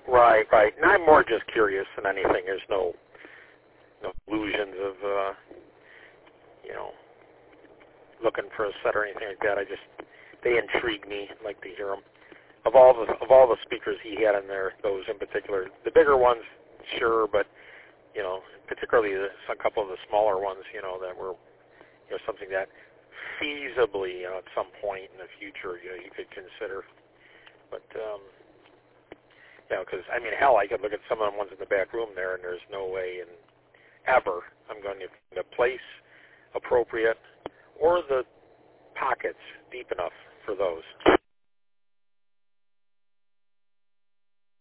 Right, right. And I'm more just curious than anything. There's no illusions of, looking for a set or anything like that. They intrigue me. I'd like to hear them. Of all the speakers he had in there, those in particular, the bigger ones, sure, but particularly a couple of the smaller ones, that were something that feasibly, at some point in the future, you could consider. But because hell, I could look at some of the ones in the back room there, and there's no way ever I'm going to find a place appropriate or the pockets deep enough for those.